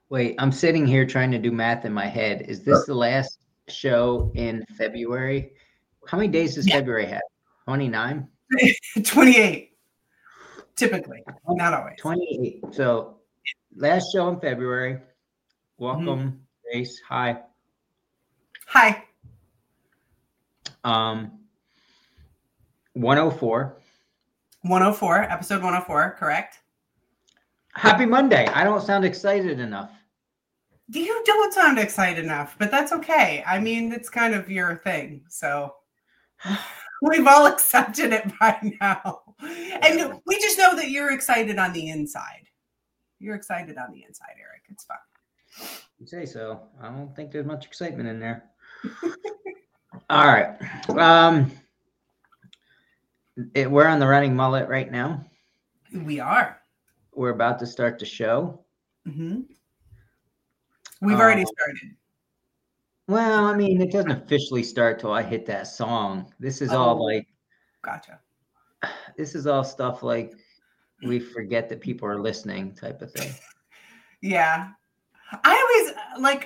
Wait, I'm sitting here trying to do math in my head. Is this the last show in February? How many days does February have? 29? 28. Typically, not always. 28. So last show in February. Welcome, Grace. Hi. Hi. 104. 104, episode 104, correct? Happy Monday. I don't sound excited enough. You don't sound excited enough, but that's okay. I mean, it's kind of your thing. So we've all accepted it by now. And we just know that you're excited on the inside. You're excited on the inside, Eric. It's fine. You say so. I don't think there's much excitement in there. All right. We're on the Running Mullet right now. We are. We're about to start the show. Mm-hmm. We've already started. Well, I mean, it doesn't officially start till I hit that song. This is all like, gotcha. This is all stuff like we forget that people are listening type of thing. Yeah. I always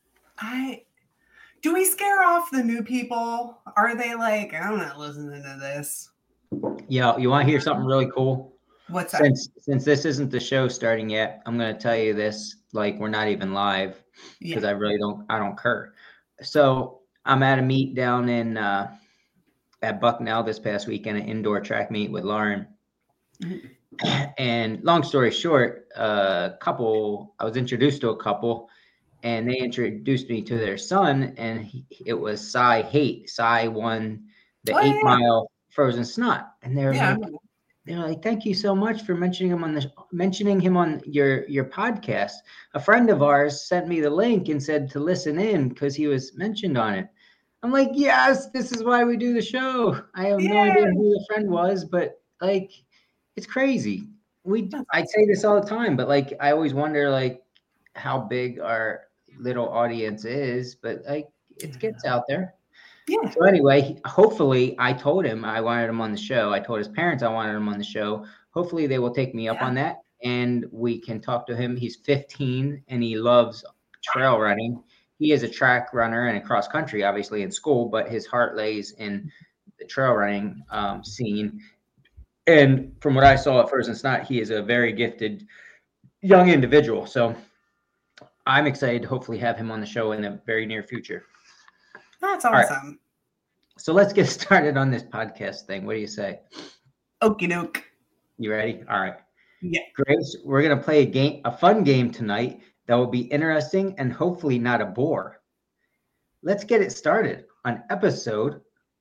do we scare off the new people? Are they like, I'm not listening to this? Yeah. You want to hear something really cool? What's that? Since this isn't the show starting yet, I'm going to tell you this, like we're not even live because I don't care. So I'm at a meet down in at Bucknell this past weekend, an indoor track meet with Lauren. Mm-hmm. And long story short, I was introduced to a couple, and they introduced me to their son, and it was Cy Haight. Cy won the 8 mile frozen snot, and they're like, thank you so much for mentioning him on your podcast. A friend of ours sent me the link and said to listen in because he was mentioned on it. I'm like, yes, this is why we do the show. I have no idea who the friend was, but like, it's crazy. I say this all the time, but like, I always wonder like how big our little audience is, but like, it gets out there. Yeah. So anyway, hopefully I told him I wanted him on the show. I told his parents I wanted him on the show. Hopefully they will take me up on that and we can talk to him. He's 15 and he loves trail running. He is a track runner and a cross country, obviously in school, but his heart lays in the trail running scene. And from what I saw at Frozen Snot, he is a very gifted young individual. So I'm excited to hopefully have him on the show in the very near future. That's awesome. Right. So let's get started on this podcast thing. What do you say? Okie doke. You ready? All right. Yeah. Grace, we're going to play a fun game tonight that will be interesting and hopefully not a bore. Let's get it started on episode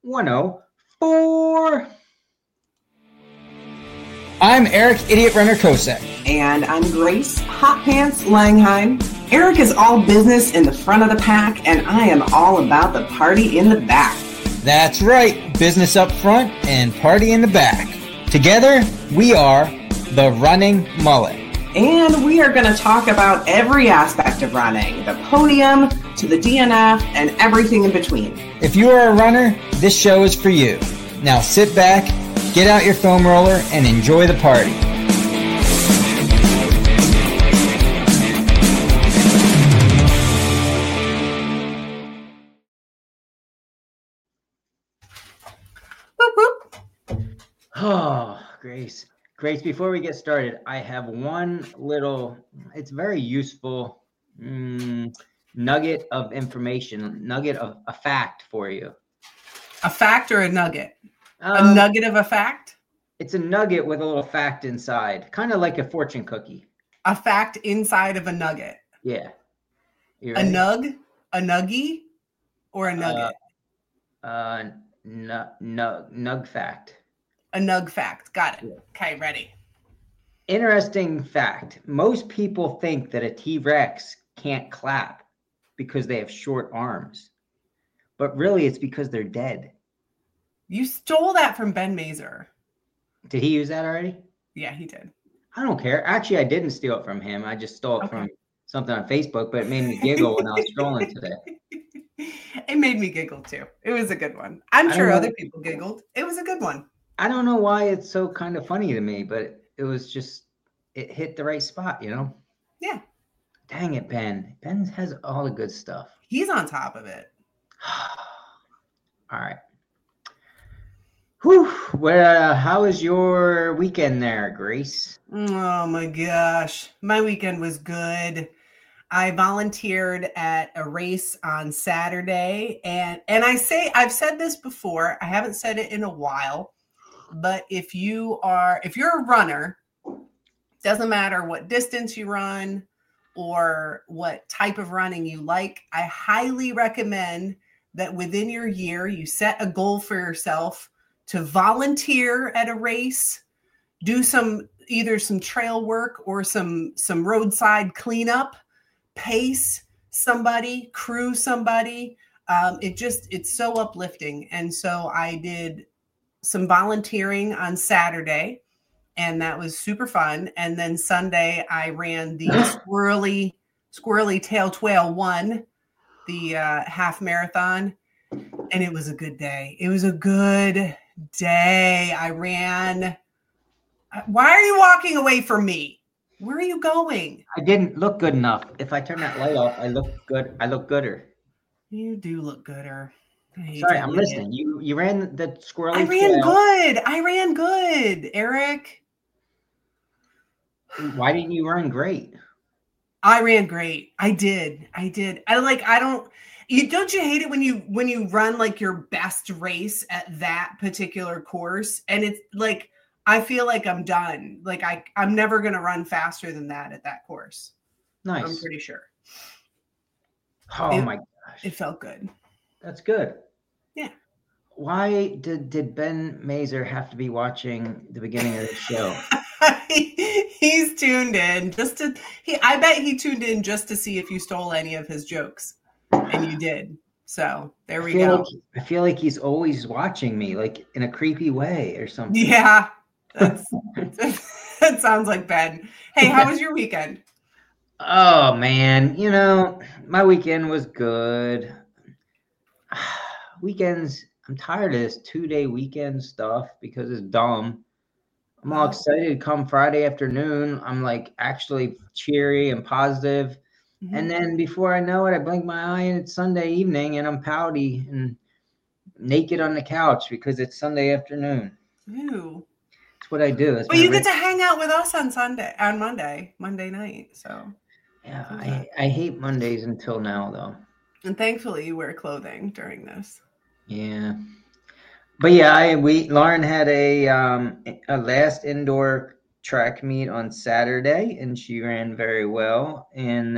104. I'm Eric, Idiot Runner Kosek. And I'm Grace, Hot Pants Langheim. Eric is all business in the front of the pack, and I am all about the party in the back. That's right, business up front and party in the back. Together, we are the Running Mullet. And we are going to talk about every aspect of running, the podium to the DNF and everything in between. If you are a runner, this show is for you. Now sit back, get out your foam roller, and enjoy the party. Oh, Grace, before we get started, I have one little, it's very useful nugget of information, nugget of a fact for you. A fact or a nugget? A nugget of a fact? It's a nugget with a little fact inside, kind of like a fortune cookie. A fact inside of a nugget? Yeah. A nug? A nuggie? Or a nugget? Nug fact. A nug fact. Got it. Okay, ready. Interesting fact. Most people think that a T-Rex can't clap because they have short arms. But really, it's because they're dead. You stole that from Ben Mazer. Did he use that already? Yeah, he did. I don't care. Actually, I didn't steal it from him. I just stole it from something on Facebook, but it made me giggle when I was scrolling today. It made me giggle too. It was a good one. I'm sure other people giggled. It was a good one. I don't know why it's so kind of funny to me, but it was just, it hit the right spot, you know? Yeah. Dang it, Ben. Ben has all the good stuff. He's on top of it. All right. Whew. Well, how was your weekend there, Grace? Oh my gosh. My weekend was good. I volunteered at a race on Saturday, and I've said this before, I haven't said it in a while, but if you're a runner, doesn't matter what distance you run or what type of running you like, I highly recommend that within your year you set a goal for yourself to volunteer at a race, do either some trail work or some roadside cleanup, pace somebody, crew somebody. It's so uplifting. And so I did some volunteering on Saturday, and that was super fun. And then Sunday I ran the Squirrely Tail Trail 1, the half marathon. And it was a good day. It was a good day. I ran. Why are you walking away from me? Where are you going? I didn't look good enough. If I turn that light off, I look good. I look gooder. You do look gooder. Sorry, I'm listening. You ran the Squirrely I ran good, Eric. Why didn't you run great? I ran great. I did. Don't you hate it when you run like your best race at that particular course? And it's like, I feel like I'm done. Like I'm never going to run faster than that at that course. Nice. I'm pretty sure. Oh my gosh. It felt good. That's good. Yeah. Why did Ben Mazer have to be watching the beginning of the show? He's tuned in I bet he tuned in just to see if you stole any of his jokes, and you did. So there we go. I feel like he's always watching me, like in a creepy way or something. Yeah, that sounds like Ben. Hey, how was your weekend? Oh man, my weekend was good. Weekends, I'm tired of this 2-day weekend stuff because it's dumb. I'm all excited to come Friday afternoon. I'm like actually cheery and positive. Mm-hmm. And then before I know it, I blink my eye and it's Sunday evening and I'm pouty and naked on the couch because it's Sunday afternoon. Ew. That's what I do. But you get to hang out with us on Monday night. So yeah, I hate Mondays until now though. And thankfully you wear clothing during this. Yeah. But yeah, Lauren had a last indoor track meet on Saturday, and she ran very well. And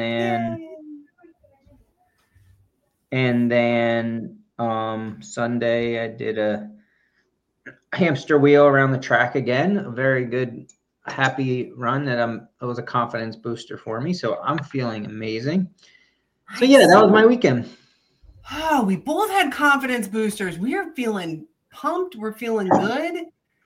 then Sunday I did a hamster wheel around the track again. A very good, happy run it was a confidence booster for me. So I'm feeling amazing. So yeah, that was my weekend. Oh, we both had confidence boosters. We are feeling pumped. We're feeling good.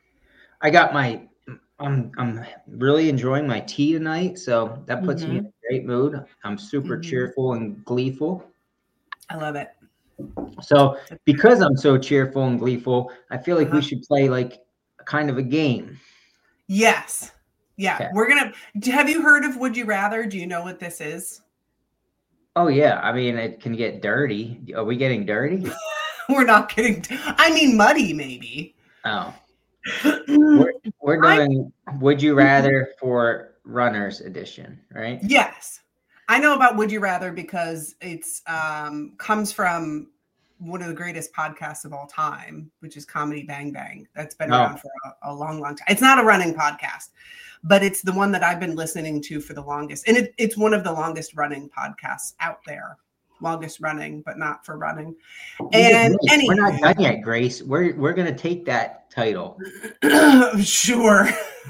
I'm really enjoying my tea tonight, so that puts me in a great mood. I'm super cheerful and gleeful. I love it. So because I'm so cheerful and gleeful, I feel like we should play like kind of a game. Yes. Yeah. Okay. Have you heard of Would You Rather? Do you know what this is? Oh yeah. I mean, it can get dirty. Are we getting dirty? We're not getting, muddy maybe. Oh. We're doing Would You Rather for Runners Edition, right? Yes. I know about Would You Rather because it's comes from one of the greatest podcasts of all time, which is Comedy Bang Bang. That's been around for a long, long time. It's not a running podcast, but it's the one that I've been listening to for the longest. And it's one of the longest running podcasts out there. Longest running, but not for running. And we're not done yet, Grace. We're going to take that title. Sure.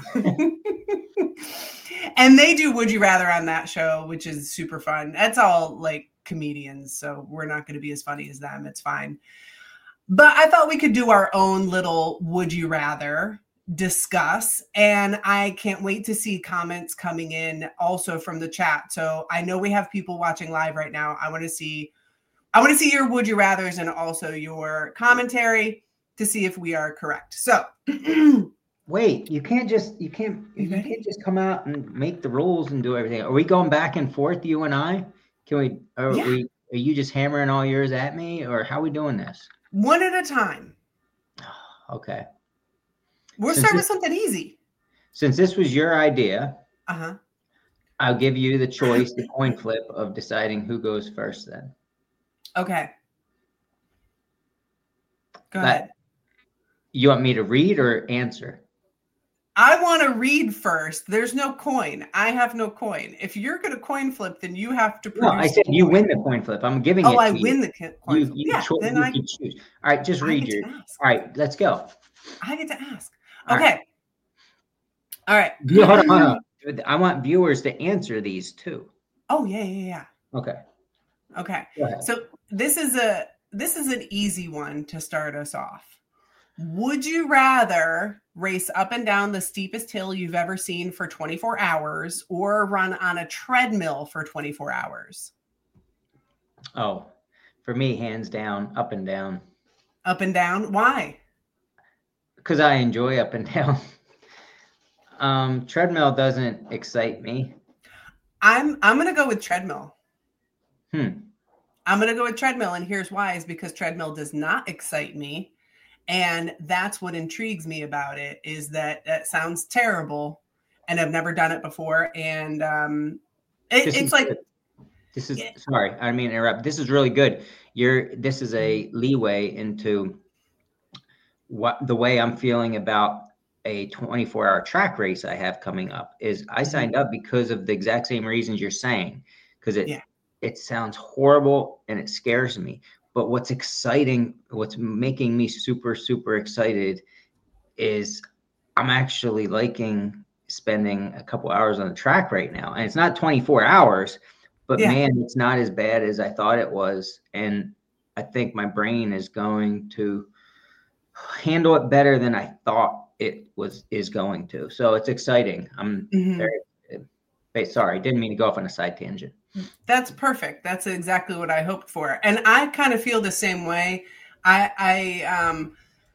And they do Would You Rather on that show, which is super fun. That's all like comedians, so we're not going to be as funny as them. It's fine. But I thought we could do our own little Would You Rather discuss, and I can't wait to see comments coming in also from the chat. So I know we have people watching live right now. I want to see your Would You Rathers and also your commentary to see if we are correct. So Wait, you can't just come out and make the rules and do everything. Are we going back and forth, you and I? Are you just hammering all yours at me, or how are we doing this? One at a time. Okay. We'll start with something easy. Since this was your idea, uh-huh, I'll give you the choice, the coin flip of deciding who goes first then. Okay. Go ahead. You want me to read or answer? I want to read first. There's no coin. I have no coin. If you're going to coin flip, then you have to produce. No, I said you win the coin flip. I'm giving it to you. Oh, I win the coin flip. Yeah, then I can choose. All right, just read your. All right, let's go. I get to ask. Okay. All right. Hold on. I want viewers to answer these too. Oh, yeah. Okay. So this is an easy one to start us off. Would you rather race up and down the steepest hill you've ever seen for 24 hours or run on a treadmill for 24 hours? Oh, for me, hands down, up and down. Up and down? Why? Because I enjoy up and down. Treadmill doesn't excite me. I'm going to go with treadmill. I'm going to go with treadmill, and here's why: is because treadmill does not excite me. And that's what intrigues me about it, is that sounds terrible and I've never done it before. And it's like, this is sorry, I didn't mean to interrupt. This is really good. This is a leeway into what the way I'm feeling about a 24-hour track race I have coming up. Is I signed up because of the exact same reasons you're saying, because it sounds horrible and it scares me. But what's exciting, what's making me super, super excited is I'm actually liking spending a couple hours on the track right now. And it's not 24 hours, but man, it's not as bad as I thought it was. And I think my brain is going to handle it better than I thought it is going to. So it's exciting. I'm very excited. Sorry, didn't mean to go off on a side tangent. That's perfect. That's exactly what I hoped for. And I kind of feel the same way. I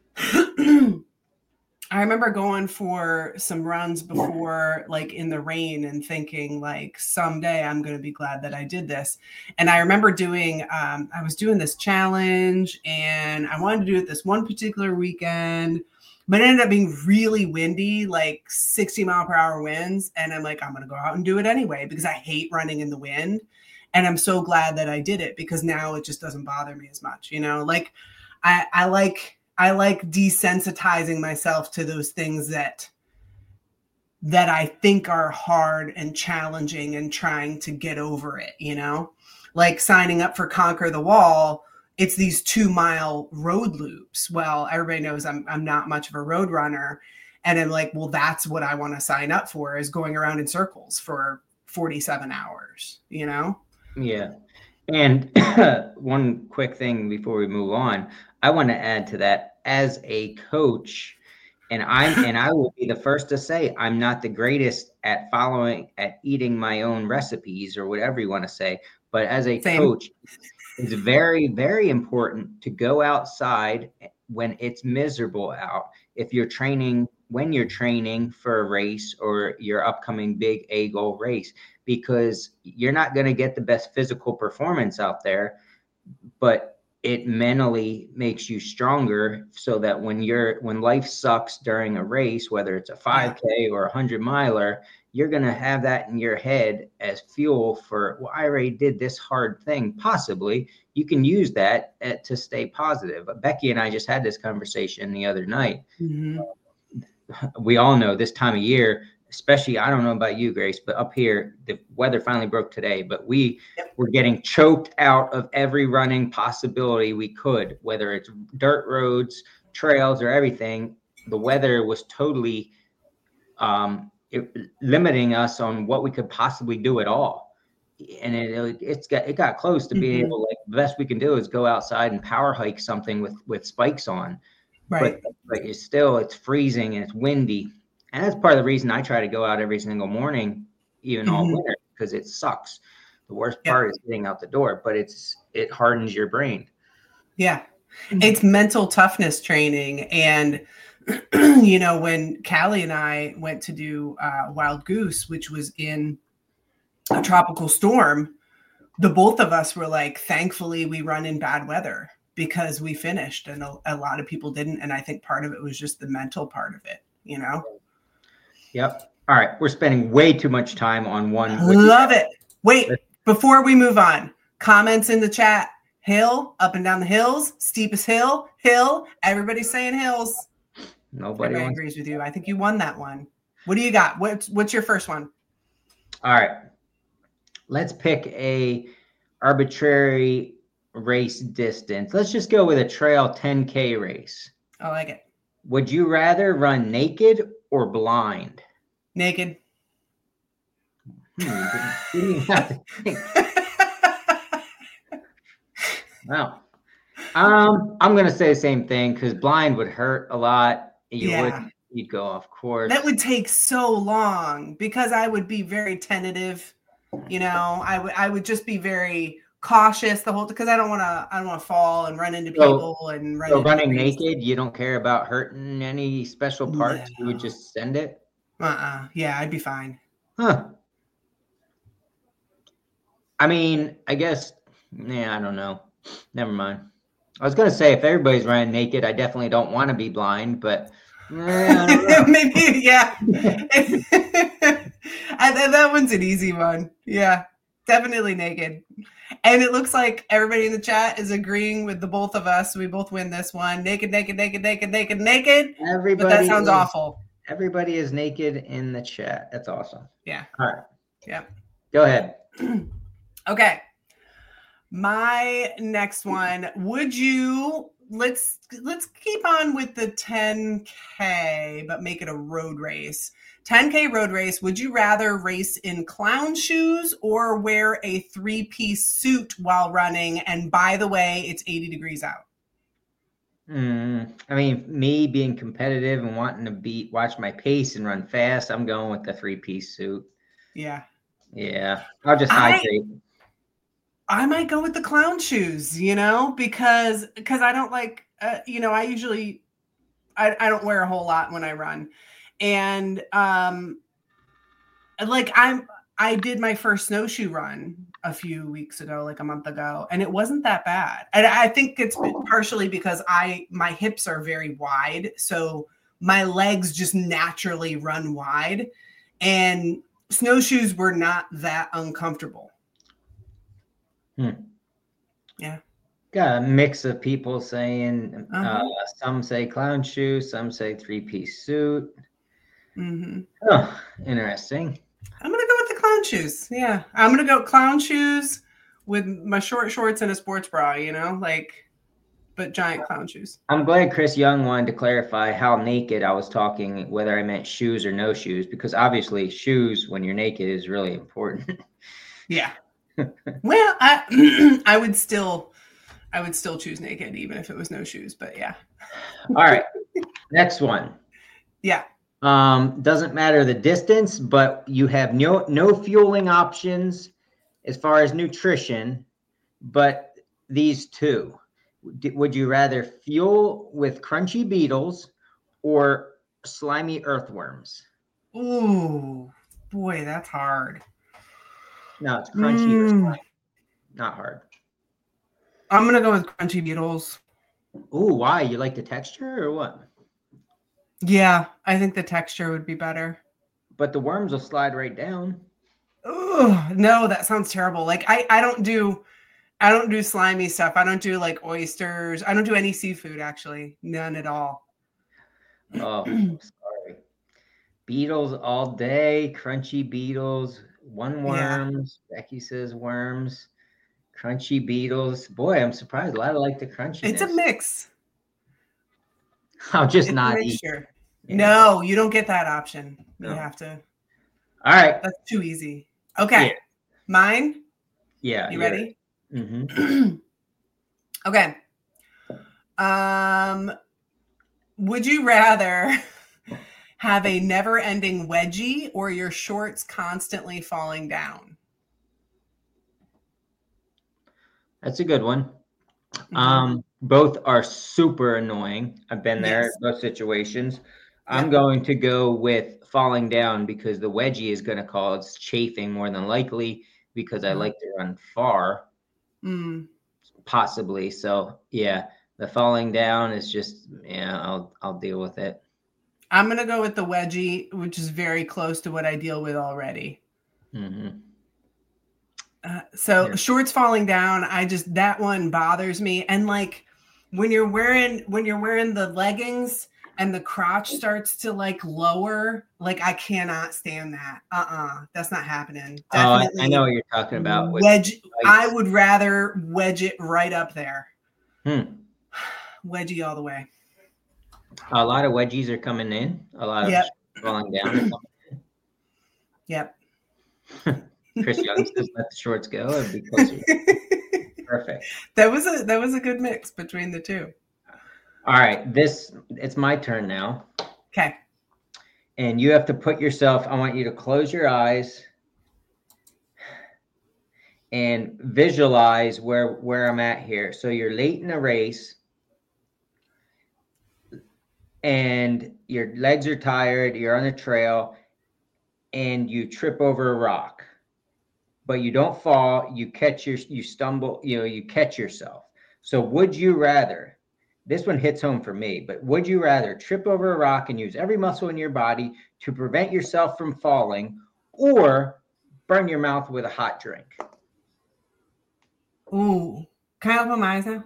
remember going for some runs before, like in the rain, and thinking like someday I'm going to be glad that I did this. And I remember I was doing this challenge and I wanted to do it this one particular weekend, but it ended up being really windy, like 60 mile per hour winds. And I'm like, I'm going to go out and do it anyway, because I hate running in the wind. And I'm so glad that I did it, because now it just doesn't bother me as much. Like I like desensitizing myself to those things that I think are hard and challenging, and trying to get over it, like signing up for Conquer the Wall. It's these 2-mile road loops. Well, everybody knows I'm not much of a road runner. And I'm like, well, that's what I want to sign up for, is going around in circles for 47 hours, Yeah. And one quick thing before we move on, I want to add to that, as a coach, and I will be the first to say, I'm not the greatest at eating my own recipes, or whatever you want to say, but as a coach, it's very, very important to go outside when it's miserable out. When you're training for a race or your upcoming big A-goal race, because you're not going to get the best physical performance out there, but it mentally makes you stronger, so that when life sucks during a race, whether it's a 5K or a 100-miler, you're going to have that in your head as fuel for, well, I already did this hard thing. Possibly you can use that to stay positive. Becky and I just had this conversation the other night. We all know this time of year, especially, I don't know about you, Grace, but up here, the weather finally broke today, but we were getting choked out of every running possibility we could, whether it's dirt roads, trails, or everything. The weather was totally limiting us on what we could possibly do at all. And it got close to being able, like, the best we can do is go outside and power hike something with spikes on. Right. But it's freezing and it's windy. And that's part of the reason I try to go out every single morning, even all winter, because it sucks. The worst part is getting out the door, but it hardens your brain. Yeah. It's mental toughness training. And when Callie and I went to do Wild Goose, which was in a tropical storm, the both of us were like, thankfully we run in bad weather because we finished and a lot of people didn't. And I think part of it was just the mental part of it, Yep. All right. We're spending way too much time on one. Love it. Wait, before we move on, comments in the chat. Hill, up and down the hills, steepest hill. Everybody's saying hills. Nobody agrees with you. I think you won that one. What do you got? What's your first one? All right. Let's pick a arbitrary race distance. Let's just go with a trail 10K race. I like it. Would you rather run naked or blind? Naked. You didn't have to think. Wow. I'm gonna say the same thing because blind would hurt a lot. You'd go off course. That would take so long because I would be very tentative. I would just be very cautious the whole because I don't want to fall and run into people and run. So running naked, you don't care about hurting any special parts. No. You would just send it. Yeah, I'd be fine. Huh. I mean, I guess. I don't know. Never mind. I was going to say, if everybody's running naked, I definitely don't want to be blind, but maybe, yeah. That one's an easy one. Yeah, definitely naked. And it looks like everybody in the chat is agreeing with the both of us. We both win this one. Naked. Everybody. But that sounds awful. Everybody is naked in the chat. That's awesome. Yeah. All right. Yeah. Go ahead. Okay. My next one, let's keep on with the 10K, but make it a road race. 10K road race. Would you rather race in clown shoes or wear a 3-piece suit while running? And by the way, it's 80 degrees out. I mean, me being competitive and wanting to watch my pace and run fast, I'm going with the 3-piece suit. Yeah. Yeah. I'll just hydrate. I might go with the clown shoes, because I don't like, I usually, I don't wear a whole lot when I run. And I did my first snowshoe run a few weeks ago, like a month ago, and it wasn't that bad. And I think it's partially because my hips are very wide. So my legs just naturally run wide, and snowshoes were not that uncomfortable. Yeah. Got a mix of people saying, some say clown shoes, some say 3-piece suit. Mm-hmm. Oh, interesting. I'm going to go with the clown shoes. Yeah. I'm going to go clown shoes with my short shorts and a sports bra, but giant clown shoes. I'm glad Chris Young wanted to clarify how naked I was talking, whether I meant shoes or no shoes, because obviously shoes when you're naked is really important. Yeah. Well, I would still choose naked even if it was no shoes, but yeah. All right. Next one. Yeah. Doesn't matter the distance, but you have no fueling options as far as nutrition, but these two. Would you rather fuel with crunchy beetles or slimy earthworms? Ooh, boy, that's hard. No, it's crunchy or slimy. Not hard. I'm going to go with crunchy beetles. Ooh, why? You like the texture or what? Yeah, I think the texture would be better. But the worms will slide right down. Oh, no, that sounds terrible. Like I don't do slimy stuff. I don't do like oysters. I don't do any seafood actually. None at all. Oh, sorry. Beetles all day, crunchy beetles, worms. Yeah. Becky says worms, crunchy beetles. Boy, I'm surprised. A lot of like the crunchiness. It's a mix. I'll just not eat. Yeah. No, you don't get that option. You have to. All right. That's too easy. Okay. Yeah. Mine? Yeah. You ready? Mm-hmm. Okay. Would you rather have a never-ending wedgie or your shorts constantly falling down? That's a good one. Mm-hmm. Both are super annoying. I've been there Yes. in both situations. I'm going to go with falling down because the wedgie is going to cause chafing more than likely because I like to run far, possibly. So yeah, the falling down is just, I'll deal with it. I'm going to go with the wedgie, which is very close to what I deal with already. Mm-hmm. Shorts falling down, that one bothers me. And like when you're wearing the leggings and the crotch starts to like lower, like I cannot stand that. That's not happening. Definitely. I know what you're talking about. I would rather wedge it right up there. Wedgie all the way. A lot of wedgies are coming in. A lot of falling down are coming in. Yep. Chris Young says let the shorts go and be closer. Perfect. That was a good mix between the two. All right, it's my turn now. Okay. And you have to put yourself, I want you to close your eyes and visualize where I'm at here. So you're late in a race and your legs are tired, you're on a trail and you trip over a rock. But you don't fall, you stumble, you catch yourself. So would you rather, this one hits home for me, but would you rather trip over a rock and use every muscle in your body to prevent yourself from falling or burn your mouth with a hot drink? Ooh, can I open my eyes now?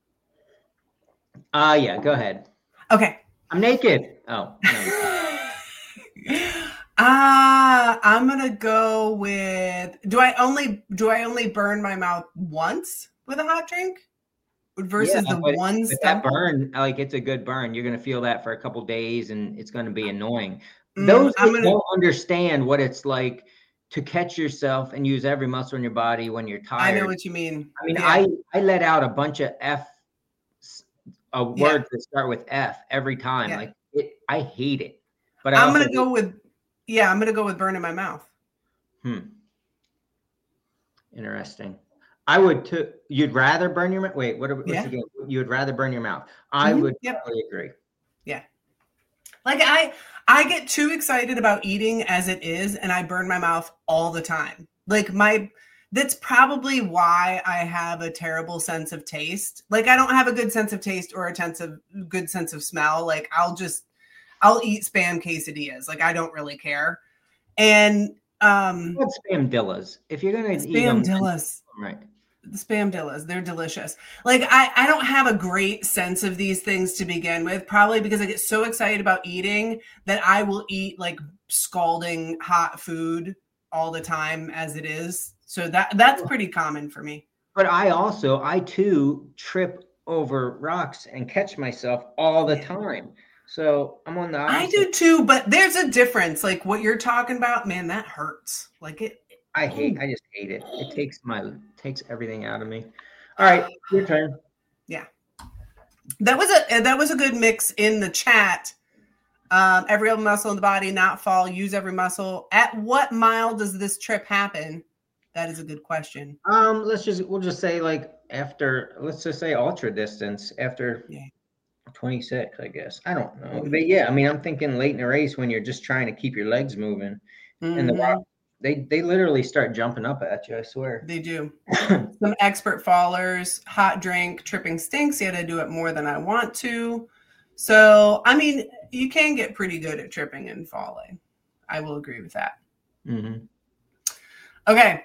Yeah, go ahead. Okay. I'm naked. Oh, no. I'm gonna go with. Do I only burn my mouth once with a hot drink versus one step? That burn, like it's a good burn. You're gonna feel that for a couple days, and it's gonna be annoying. Those who don't understand what it's like to catch yourself and use every muscle in your body when you're tired. I know what you mean. I mean, I let out a bunch of words that start with F every time. Like I hate it. But I'm gonna go with. Yeah, I'm going to go with burning my mouth. Interesting. I would too. You'd rather burn your mouth? Wait, what's again? You would rather burn your mouth. I would totally agree. Yeah. Like I get too excited about eating as it is, and I burn my mouth all the time. Like that's probably why I have a terrible sense of taste. Like I don't have a good sense of taste or a good sense of smell. Like I'll eat Spam quesadillas. Like I don't really care. And what Spamdillas? If you're gonna eat them, right? The Spamdillas, they're delicious. Like I don't have a great sense of these things to begin with, probably because I get so excited about eating that I will eat like scalding hot food all the time as it is. So that's pretty common for me. But I too trip over rocks and catch myself all the time. So I'm on the opposite. I do too, but there's a difference. Like what you're talking about, man, that hurts. Like it. I just hate it. It takes everything out of me. All right, your turn. Yeah. That was a good mix in the chat. Every other muscle in the body, not fall, use every muscle. At what mile does this trip happen? That is a good question. We'll just say like after, let's just say ultra distance after 26, I guess. I don't know. But yeah, I mean, I'm thinking late in a race when you're just trying to keep your legs moving and the rock, they literally start jumping up at you, I swear. They do. Some expert fallers, hot drink, tripping stinks, yet I do it more than I want to. So, I mean, you can get pretty good at tripping and falling. I will agree with that. Mm-hmm. Okay.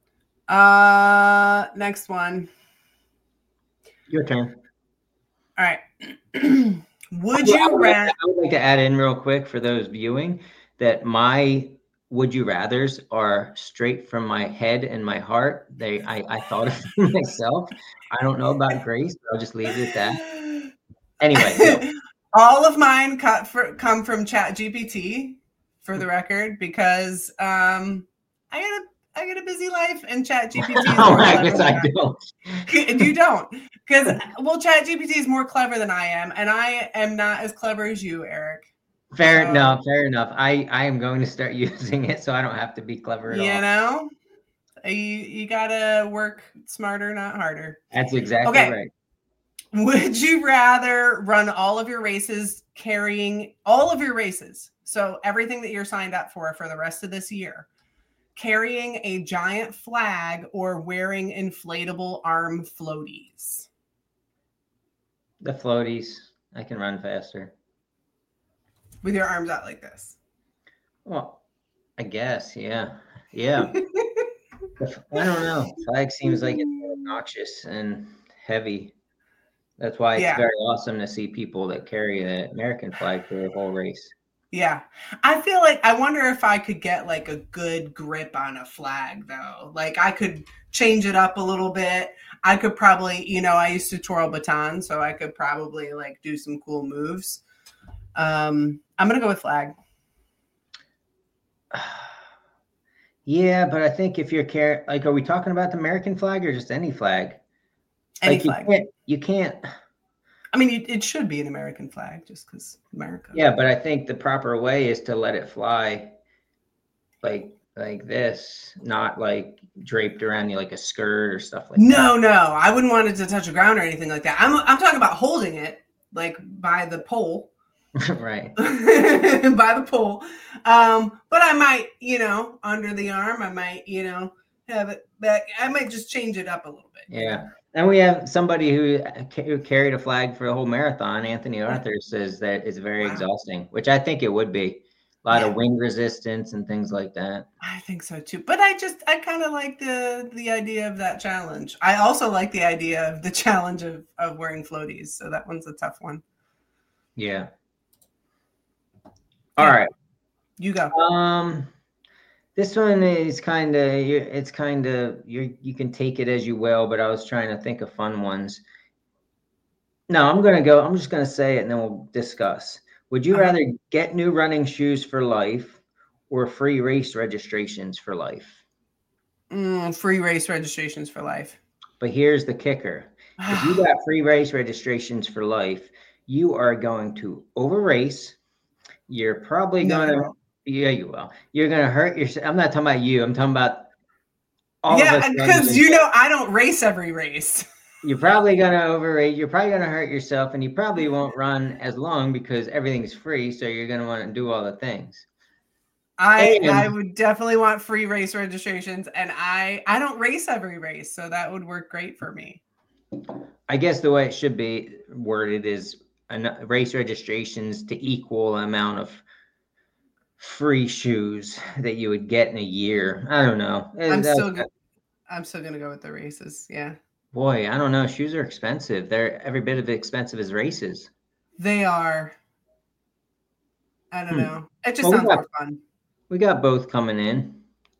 Next one. Your turn. All right. I would like to add in real quick for those viewing that my would you rathers are straight from my head and my heart. I thought of them myself. I don't know about Grace, but I'll just leave it at that. Anyway, all of mine come from ChatGPT, for the record, because I got a busy life and ChatGPT is more I guess I don't. You don't. Because, ChatGPT is more clever than I am, and I am not as clever as you, Eric. Fair enough. I am going to start using it so I don't have to be clever at all. You know? You got to work smarter, not harder. That's exactly right. Would you rather run all of your races carrying all of your races? So everything that you're signed up for the rest of this year, carrying a giant flag or wearing inflatable arm floaties? The floaties. I can run faster. With your arms out like this. Well, I guess, yeah. Yeah. I don't know. Flag seems like it's obnoxious and heavy. That's why it's very awesome to see people that carry the American flag for the whole race. Yeah. I feel like, I wonder if I could get like a good grip on a flag though. Like I could change it up a little bit. I could probably, I used to twirl baton, so I could probably like do some cool moves. I'm going to go with flag. Yeah, but I think if you're are we talking about the American flag or just any flag? Any flag. You can't. I mean, it should be an American flag just because America. Yeah, but I think the proper way is to let it fly like this, not like draped around you like a skirt or stuff like that. No, I wouldn't want it to touch the ground or anything like that. I'm talking about holding it like by the pole. Right. By the pole. But I might, under the arm, I might, have it back. I might just change it up a little bit. Yeah. And we have somebody who carried a flag for the whole marathon. Anthony Arthur says that it's very exhausting, which I think it would be. A lot of wind resistance and things like that. I think so too. But I kind of like the idea of that challenge. I also like the idea of the challenge of wearing floaties. So that one's a tough one. Yeah. All right. You go. This one is you can take it as you will, but I was trying to think of fun ones. No, I'm just going to say it and then we'll discuss. Would you rather get new running shoes for life or free race registrations for life? Free race registrations for life. But here's the kicker. If you got free race registrations for life, you are going to over race. You're probably going to, you will. You're going to hurt yourself. I'm not talking about you. I'm talking about all of us. Yeah, because I don't race every race. You're probably going to overrate. You're probably going to hurt yourself, and you probably won't run as long because everything's free. So you're going to want to do all the things. I would definitely want free race registrations, and I don't race every race, so that would work great for me. I guess the way it should be worded is race registrations to equal amount of free shoes that you would get in a year. I don't know. I'm still gonna go with the races. Yeah. Boy, I don't know. Shoes are expensive. They're every bit of expensive as races. They are. I don't know. It just sounds more fun. We got both coming in.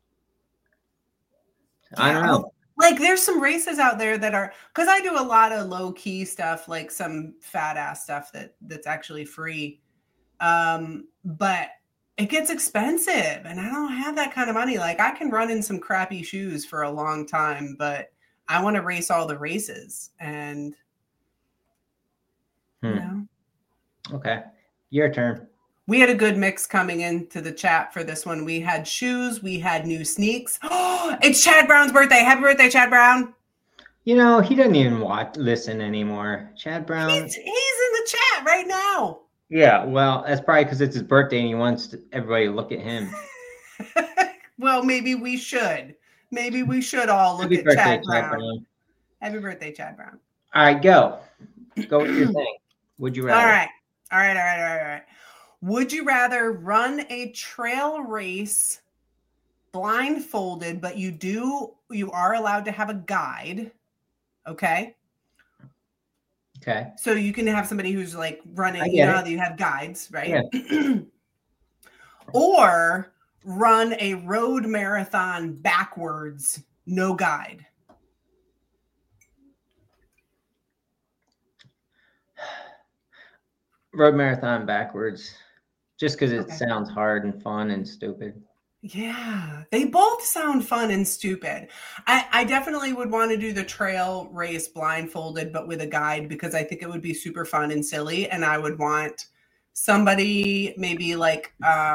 Yeah, I don't know. Like there's some races out there that are, because I do a lot of low key stuff, like some fat ass stuff that's actually free. But it gets expensive and I don't have that kind of money. Like I can run in some crappy shoes for a long time, but I want to race all the races and Okay. Your turn. We had a good mix coming into the chat for this one. We had shoes. We had new sneaks. Oh, it's Chad Brown's birthday. Happy birthday, Chad Brown. He doesn't even listen anymore. Chad Brown. He's in the chat right now. Yeah, well, that's probably because it's his birthday and he wants everybody to look at him. Well, maybe we should. Maybe we should all look at Chad Brown. Happy birthday, Chad Brown. All right, go. Go with your thing. Would you rather? All right. Would you rather run a trail race blindfolded, but you are allowed to have a guide? Okay. Okay. So you can have somebody who's like running, you have guides, right? Yeah. Or run a road marathon backwards, no guide. Road marathon backwards, just because it sounds hard and fun and stupid. Yeah, they both sound fun and stupid. I definitely would want to do the trail race blindfolded, but with a guide, because I think it would be super fun and silly. And I would want somebody maybe like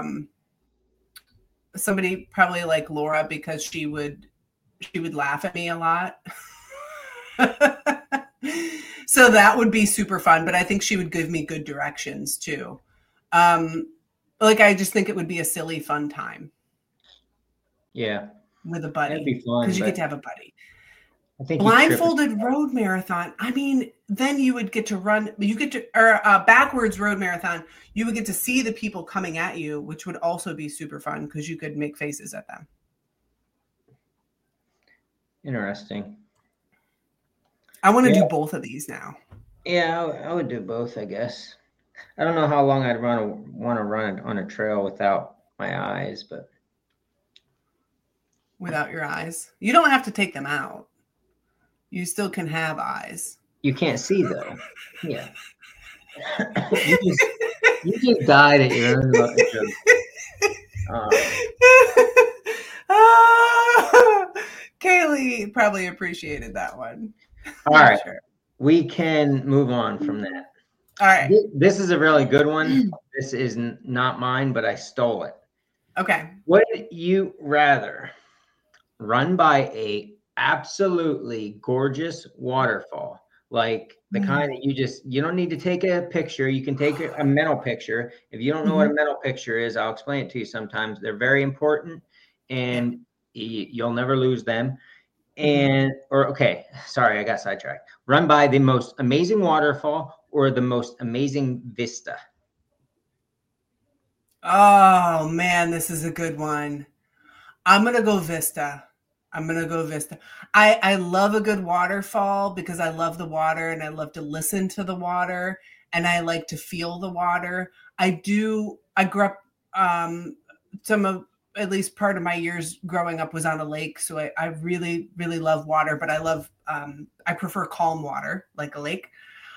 somebody probably like Laura, because she would laugh at me a lot. So that would be super fun, but I think she would give me good directions too. I just think it would be a silly, fun time. Yeah. With a buddy. That'd be fun. Because you get to have a buddy. I think blindfolded road marathon. I mean, then you would get to run, backwards road marathon. You would get to see the people coming at you, which would also be super fun because you could make faces at them. Interesting. I want to do both of these now. Yeah, I would do both, I guess. I don't know how long I'd want to run on a trail without my eyes, but. Without your eyes? You don't have to take them out. You still can have eyes. You can't see, though. Yeah. you just died at your own joke. Kaylee probably appreciated that one. All right. Sure. We can move on from that. All right. This is a really good one. This is not mine, but I stole it. Okay. Would you rather run by a absolutely gorgeous waterfall, like the kind that you don't need to take a picture. You can take a mental picture. If you don't know what a mental picture is, I'll explain it to you sometimes. They're very important and you'll never lose them. Sorry, I got sidetracked. Run by the most amazing waterfall or the most amazing vista. Oh man, this is a good one. I'm going to go vista. I love a good waterfall because I love the water and I love to listen to the water and I like to feel the water. I grew up, at least part of my years growing up was on a lake. So I really, really love water, but I prefer calm water, like a lake.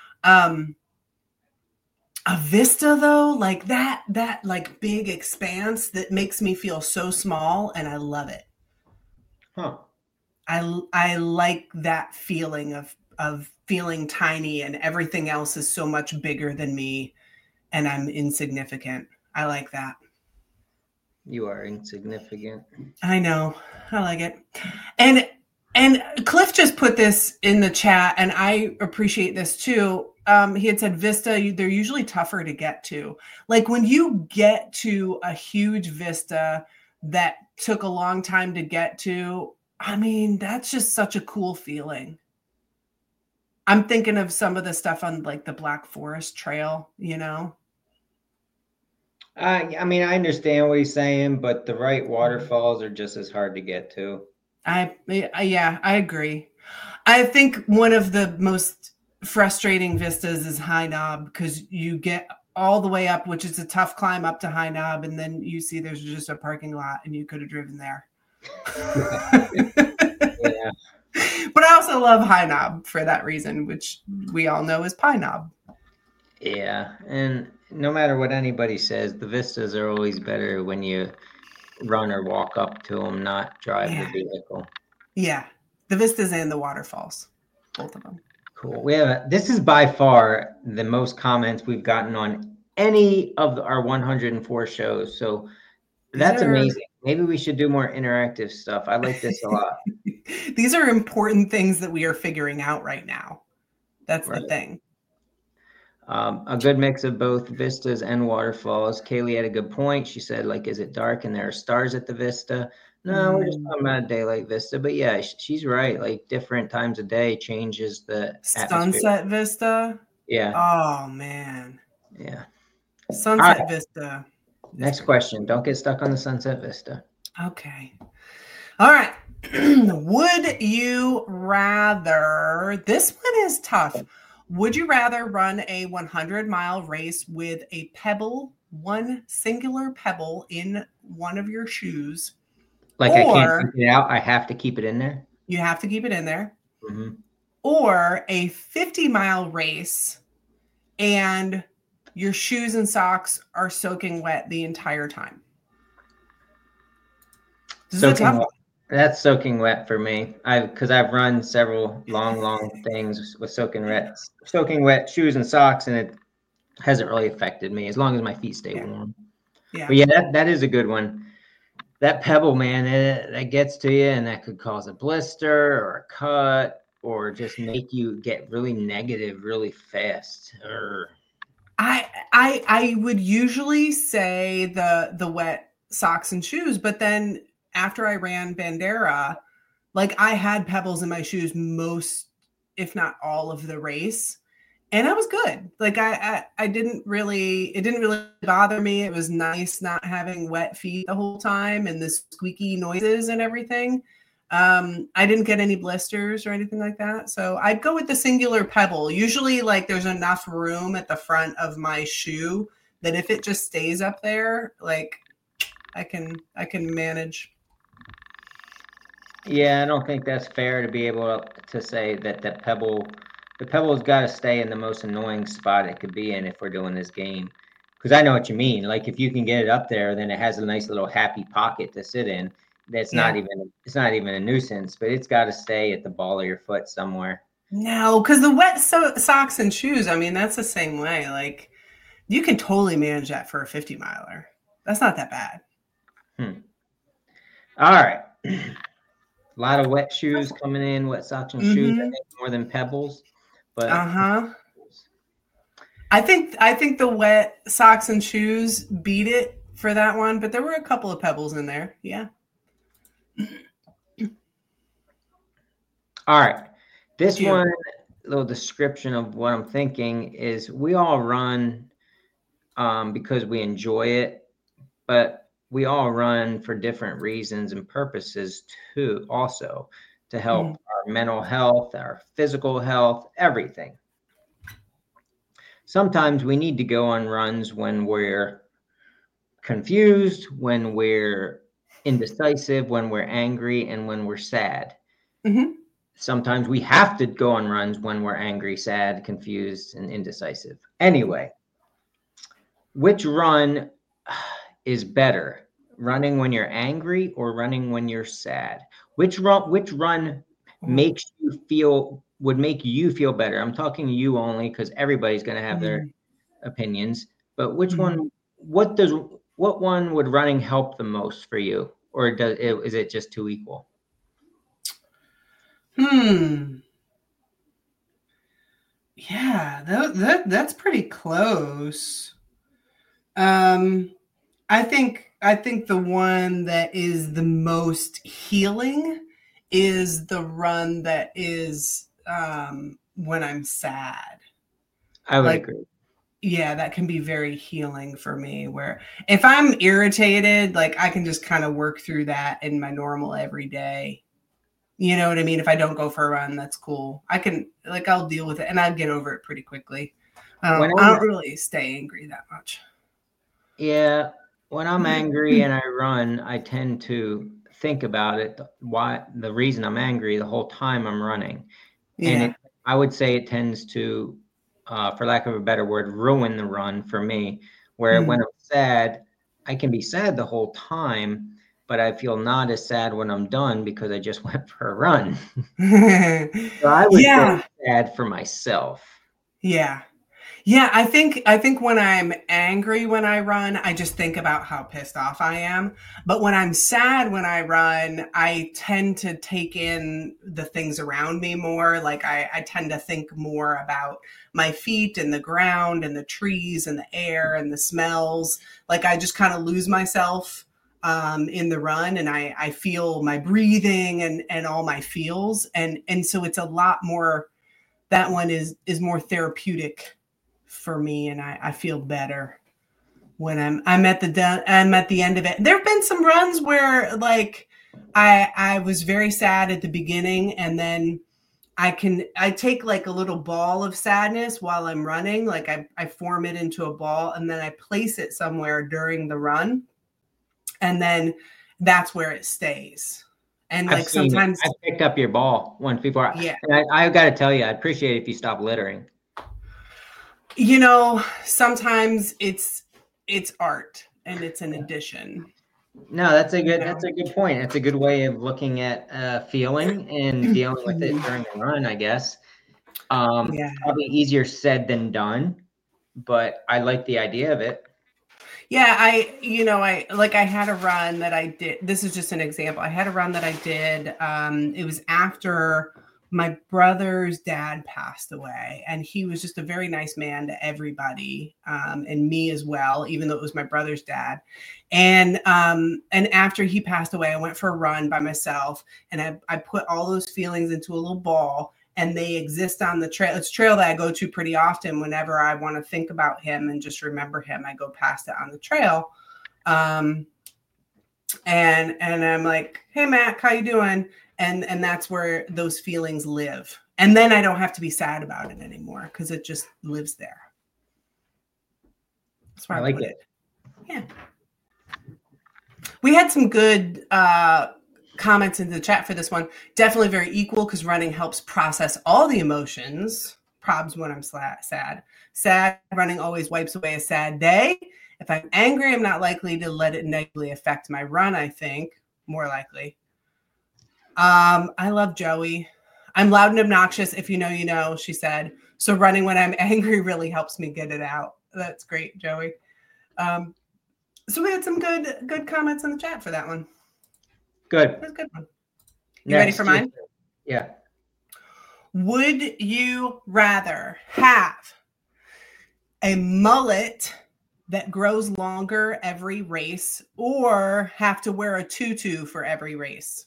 A vista though, like that like big expanse that makes me feel so small and I love it. Huh. I like that feeling of feeling tiny and everything else is so much bigger than me and I'm insignificant. I like that. You are insignificant. I know. I like it. And Cliff just put this in the chat and I appreciate this too. He had said vista, they're usually tougher to get to. Like when you get to a huge vista that took a long time to get to, I mean, that's just such a cool feeling. I'm thinking of some of the stuff on like the Black Forest Trail, you know? I mean, I understand what he's saying, but the right waterfalls are just as hard to get to. I agree. I think one of the most frustrating vistas is High Knob because you get all the way up, which is a tough climb up to High Knob, and then you see there's just a parking lot and you could have driven there. Yeah. But I also love High Knob for that reason, which we all know is Pine Knob. Yeah, and no matter what anybody says, the vistas are always better when you run or walk up to them, not drive the vehicle. Yeah, the vistas and the waterfalls, both of them. Cool. This is by far the most comments we've gotten on any of our 104 shows. So that's amazing. Maybe we should do more interactive stuff. I like this a lot. These are important things that we are figuring out right now. That's the thing. A good mix of both vistas and waterfalls. Kaylee had a good point. She said, like, is it dark and there are stars at the vista? No, we're just talking about a daylight vista. But yeah, she's right. Like different times of day changes the atmosphere. Sunset vista? Yeah. Oh, man. Yeah. Sunset vista. Next question. Don't get stuck on the sunset vista. Okay. All right. Would you rather, this one is tough. Would you rather run a 100-mile race with a pebble, one singular pebble in one of your shoes? Like I can't keep it out. I have to keep it in there. You have to keep it in there. Mm-hmm. Or a 50-mile race and your shoes and socks are soaking wet the entire time. That's soaking wet for me. Because I've run several long things with soaking wet shoes and socks, and it hasn't really affected me as long as my feet stay warm. Yeah. But yeah, that is a good one. That pebble, man, that gets to you, and that could cause a blister or a cut or just make you get really negative really fast? Or I would usually say the wet socks and shoes, but then after I ran Bandera, like I had pebbles in my shoes most, if not all of the race. And I was good. Like I it didn't really bother me. It was nice not having wet feet the whole time and the squeaky noises and everything. I didn't get any blisters or anything like that. So I'd go with the singular pebble. Usually like there's enough room at the front of my shoe that if it just stays up there, like I can manage. yeah, I don't think that's fair to be able to say that the pebble's got to stay in the most annoying spot it could be in if we're doing this game. Because I know what you mean. Like if you can get it up there, then it has a nice little happy pocket to sit in. It's not even a nuisance, but it's got to stay at the ball of your foot somewhere. No, because the wet socks and shoes, I mean, that's the same way. Like you can totally manage that for a 50 miler. That's not that bad. All right. A lot of wet shoes coming in, wet socks and shoes, I think more than pebbles. But I think the wet socks and shoes beat it for that one, but there were a couple of pebbles in there. Yeah. All right. This one, little description of what I'm thinking is we all run because we enjoy it, but we all run for different reasons and purposes too, also to help our mental health, our physical health, everything. Sometimes we need to go on runs when we're confused, when we're indecisive, when we're angry, and when we're sad. Sometimes we have to go on runs when we're angry, sad, confused, and indecisive. Anyway, which run is better? Running when you're angry or running when you're sad? Which run would make you feel better? I'm talking to you only because everybody's going to have their opinions. But which one? What one would running help the most for you, or is it just too equal? Yeah, that's pretty close. I think the one that is the most healing is the run that is when I'm sad. I would agree. Yeah, that can be very healing for me, where if I'm irritated, like I can just kind of work through that in my normal everyday. You know what I mean? If I don't go for a run, that's cool. I'll deal with it and I'll get over it pretty quickly. I don't really stay angry that much. Yeah. When I'm angry and I run, I tend to think about it, the reason I'm angry the whole time I'm running. Yeah. And I would say it tends to, for lack of a better word, ruin the run for me. Where when I'm sad, I can be sad the whole time, but I feel not as sad when I'm done because I just went for a run. So I would feel sad for myself. Yeah. Yeah, I think when I'm angry when I run, I just think about how pissed off I am. But when I'm sad when I run, I tend to take in the things around me more. Like I tend to think more about my feet and the ground and the trees and the air and the smells. Like I just kind of lose myself in the run, and I feel my breathing and all my feels. And so it's a lot more, that one is more therapeutic for me, and I feel better when I'm at the end of it. There have been some runs where like I was very sad at the beginning, and then I take like a little ball of sadness while I'm running, like I form it into a ball and then I place it somewhere during the run, and then that's where it stays. And like sometimes I picked up your ball once before. Yeah, and I got to tell you, I appreciate it if you stop littering. You know, sometimes it's art and it's an addition. No, that's a good point. That's a good way of looking at feeling and dealing with it during the run, I guess. Probably easier said than done, but I like the idea of it. Yeah, I had a run that I did. This is just an example. I had a run that I did. It was after my brother's dad passed away, and he was just a very nice man to everybody, and me as well, even though it was my brother's dad. And after he passed away, I went for a run by myself, and I put all those feelings into a little ball, and they exist on the trail. It's a trail that I go to pretty often whenever I want to think about him and just remember him. I go past it on the trail. And I'm like, hey, Mac, how you doing? And that's where those feelings live. And then I don't have to be sad about it anymore because it just lives there. That's where I like it. Yeah. We had some good comments in the chat for this one. Definitely very equal because running helps process all the emotions. Probs when I'm sad. Sad running always wipes away a sad day. If I'm angry, I'm not likely to let it negatively affect my run, I think. More likely. I love Joey. I'm loud and obnoxious. If you know, you know, she said. So running when I'm angry really helps me get it out. That's great, Joey. So we had some good comments in the chat for that one. Good. That was a good one. You ready for mine? Yeah. Would you rather have a mullet that grows longer every race or have to wear a tutu for every race?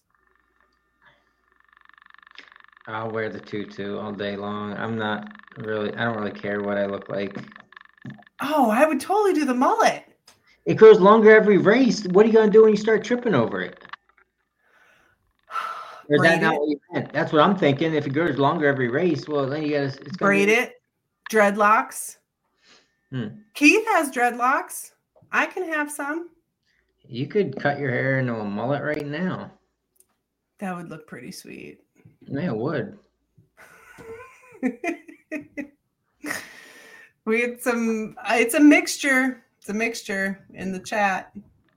I'll wear the tutu all day long. I don't really care what I look like. Oh, I would totally do the mullet. It grows longer every race. What are you going to do when you start tripping over it? Or is that not what you meant? That's what I'm thinking. If it grows longer every race, well, then you got to braid it. Dreadlocks. Keith has dreadlocks. I can have some. You could cut your hair into a mullet right now. That would look pretty sweet. Yeah, it would. We had some. It's a mixture. It's a mixture in the chat.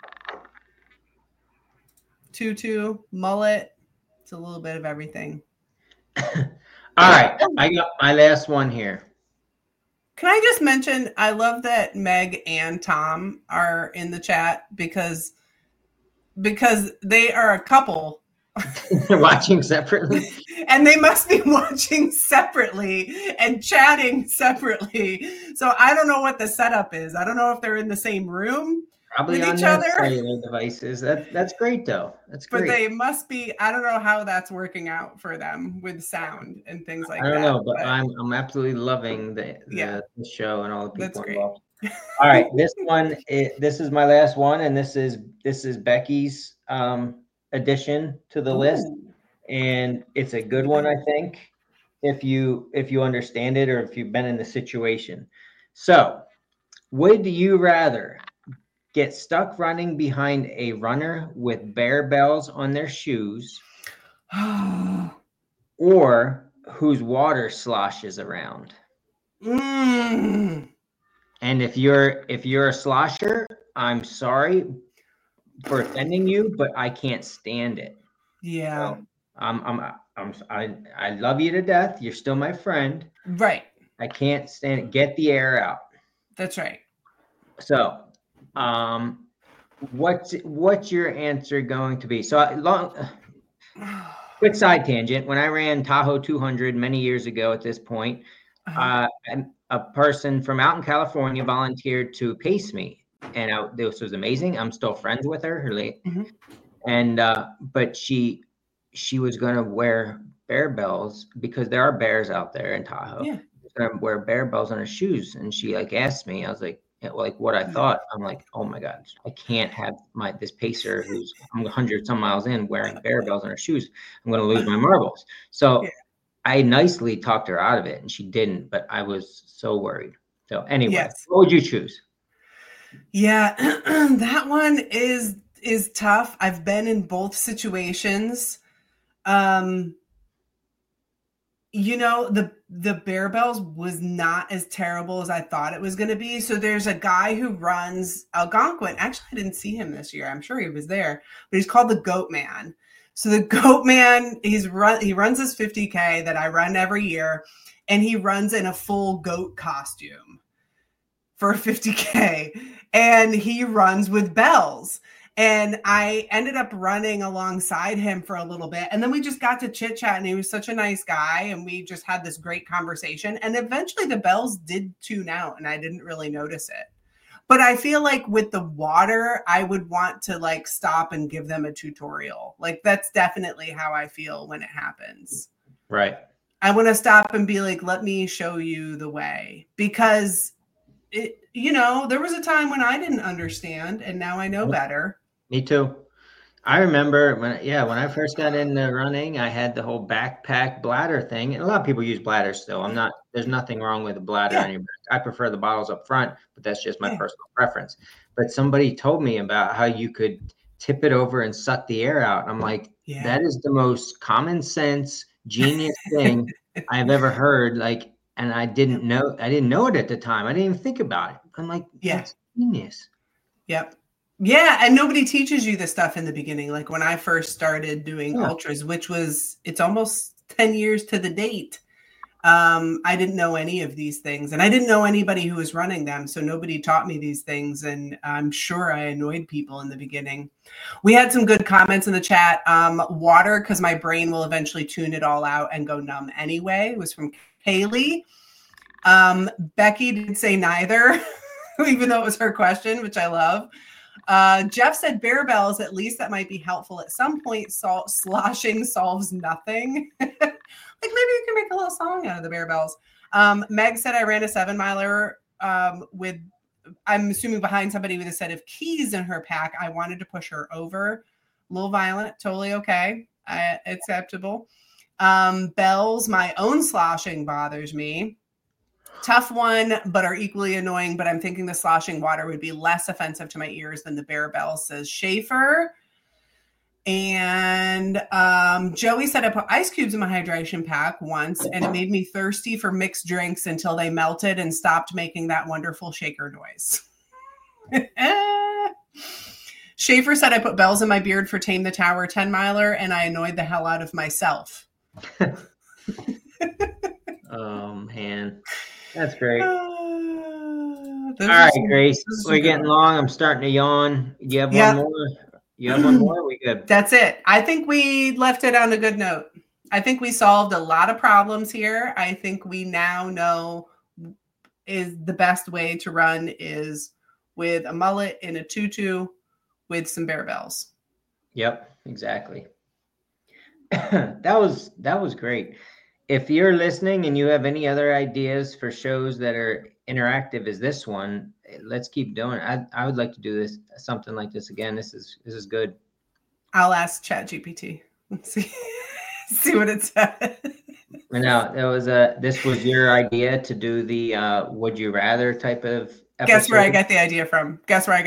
Tutu, mullet. It's a little bit of everything. All right. I got my last one here. Can I just mention, I love that Meg and Tom are in the chat because they are a couple. They're watching separately. And they must be watching separately and chatting separately. So I don't know what the setup is. I don't know if they're in the same room. Probably with on each their other cellular devices. That's great though. That's great. But they must be. I don't know how that's working out for them with sound and things like that. I don't know, but I'm absolutely loving the show and all the people That's great. involved. All right, this is my last one, and this is Becky's addition to the list, and it's a good one, I think, if you understand it or if you've been in the situation. So, would you rather get stuck running behind a runner with bear bells on their shoes, or whose water sloshes around? And if you're a slosher, I'm sorry for offending you, but I can't stand it. Yeah. So I love you to death. You're still my friend. Right. I can't stand it. Get the air out. That's right. So, what's your answer going to be? So quick side tangent. When I ran Tahoe 200 many years ago at this point, a person from out in California volunteered to pace me. And this was amazing. I'm still friends with her. And but she was going to wear bear bells because there are bears out there in Tahoe. Yeah. She's going to wear bear bells on her shoes. And she asked me, I was like what I thought. I'm like, oh my God, I can't have this pacer who's 100 some miles in wearing bear bells on her shoes. I'm going to lose my marbles. So I nicely talked her out of it, and she didn't, but I was so worried. So anyway, What would you choose? Yeah, that one is tough. I've been in both situations. The bear bells was not as terrible as I thought it was going to be. So there's a guy who runs Algonquin. Actually, I didn't see him this year. I'm sure he was there, but he's called the Goat Man. So the Goat Man, he runs this 50K that I run every year, and he runs in a full goat costume for a 50K, and he runs with bells. And I ended up running alongside him for a little bit. And then we just got to chit chat, and he was such a nice guy. And we just had this great conversation. And eventually the bells did tune out, and I didn't really notice it. But I feel like with the water, I would want to like stop and give them a tutorial. Like that's definitely how I feel when it happens. Right. I want to stop and be like, let me show you the way, because there was a time when I didn't understand, and now I know better. Me too. I remember when I first got into running, I had the whole backpack bladder thing. And a lot of people use bladders still. There's nothing wrong with a bladder anymore. I prefer the bottles up front, but that's just my personal preference. But somebody told me about how you could tip it over and suck the air out. I'm like, that is the most common sense, genius thing I've ever heard. Like, and I didn't know it at the time. I didn't even think about it. I'm like, that's genius. Yep. Yeah. And nobody teaches you this stuff in the beginning. Like when I first started doing ultras, it's almost 10 years to the date. I didn't know any of these things, and I didn't know anybody who was running them. So nobody taught me these things. And I'm sure I annoyed people in the beginning. We had some good comments in the chat. Water, because my brain will eventually tune it all out and go numb anyway. It was from Kaylee. Becky did say neither, even though it was her question, which I love. Jeff said bear bells, at least that might be helpful at some point. Sloshing solves nothing. Like maybe you can make a little song out of the bear bells. Meg said I ran a 7-miler with, I'm assuming behind somebody with a set of keys in her pack. I wanted to push her over. A little violent, totally okay. Acceptable. Bells, my own sloshing bothers me. Tough one, but are equally annoying. But I'm thinking the sloshing water would be less offensive to my ears than the bear bell, says Schaefer. And Joey said I put ice cubes in my hydration pack once, and it made me thirsty for mixed drinks until they melted and stopped making that wonderful shaker noise. Schaefer said I put bells in my beard for Tame the Tower 10-miler, and I annoyed the hell out of myself. Oh, man. That's great. All All right, Grace. We're getting long. I'm starting to yawn. You have one more? You have one more? We good? That's it. I think we left it on a good note. I think we solved a lot of problems here. I think we now know is the best way to run is with a mullet in a tutu with some bear bells. Yep, exactly. That was great. If you're listening and you have any other ideas for shows that are interactive as this one, let's keep doing it. I would like to do something like this again. This is good. I'll ask ChatGPT. Let's see what it says. Now this was your idea to do the would you rather type of episode? Guess where I got the idea from?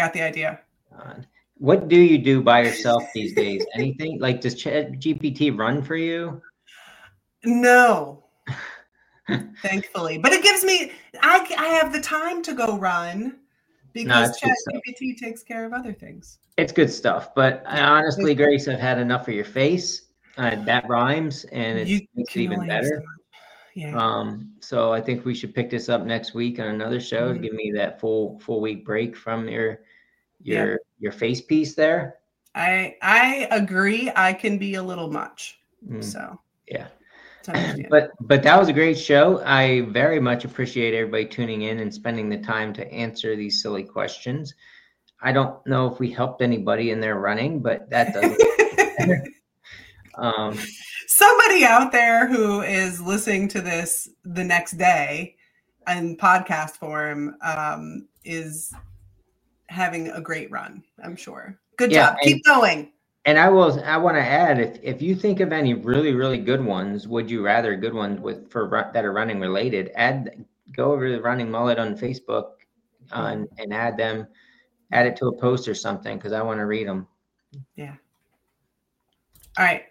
What do you do by yourself these days? Anything? Like, does ChatGPT run for you? No. Thankfully. But it gives me I have the time to go run because ChatGPT takes care of other things. It's good stuff. But honestly, Grace, I've had enough of your face. That rhymes, and it makes it even better. Yeah. So I think we should pick this up next week on another show. Mm-hmm. Give me that full week break from your face piece there. I agree. I can be a little much. So yeah. But that was a great show. I very much appreciate everybody tuning in and spending the time to answer these silly questions. I don't know if we helped anybody in their running, but that doesn't matter. Somebody out there who is listening to this the next day in podcast form is having a great run, I'm sure. Good job. Keep going. And I want to add, if you think of any really, really good ones, would you rather good ones that are running related, go over to the Running Mullet on Facebook and add it to a post or something, because I want to read them. Yeah. All right.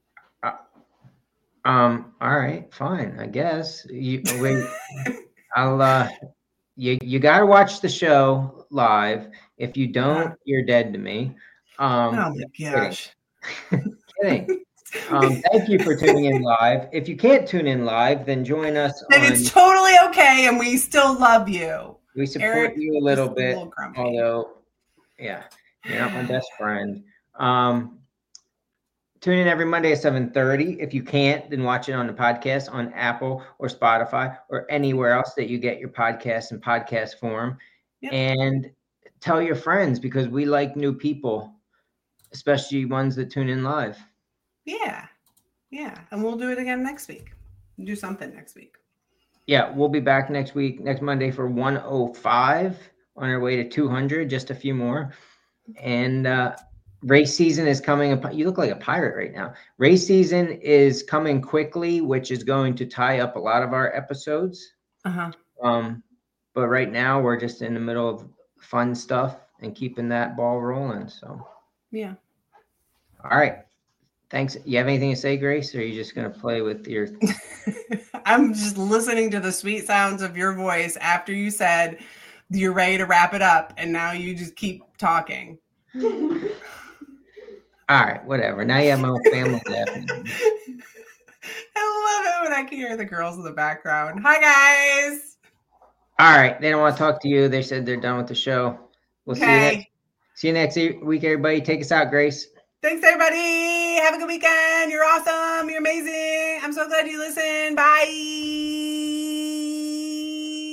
All right, fine. I guess you got to watch the show live. If you don't, you're dead to me. Oh my gosh. Kidding. Thank you for tuning in live. If you can't tune in live, then join us. Then it's totally okay, and we still love you. We support you a little bit, although, yeah. You're not my best friend. Tune in every Monday at 7:30. If you can't, then watch it on the podcast on Apple or Spotify or anywhere else that you get your podcasts in podcast form. Yep. And tell your friends, because we like new people, especially ones that tune in live. Yeah. And we'll do it again next week. Do something next week. Yeah, we'll be back next Monday for 105, on our way to 200, just a few more. And race season is coming. You look like a pirate right now. Race season is coming quickly, which is going to tie up a lot of our episodes. But right now we're just in the middle of fun stuff and keeping that ball rolling. So yeah. All right. Thanks. You have anything to say, Grace, or are you just going to play with your... I'm just listening to the sweet sounds of your voice after you said you're ready to wrap it up, and now you just keep talking. All right, whatever. Now you have my whole family laughing. I love it when I can hear the girls in the background. Hi, guys. All right. They don't want to talk to you. They said they're done with the show. We'll see you next week, everybody. Take us out, Grace. Thanks, everybody. Have a good weekend. You're awesome. You're amazing. I'm so glad you listened. Bye.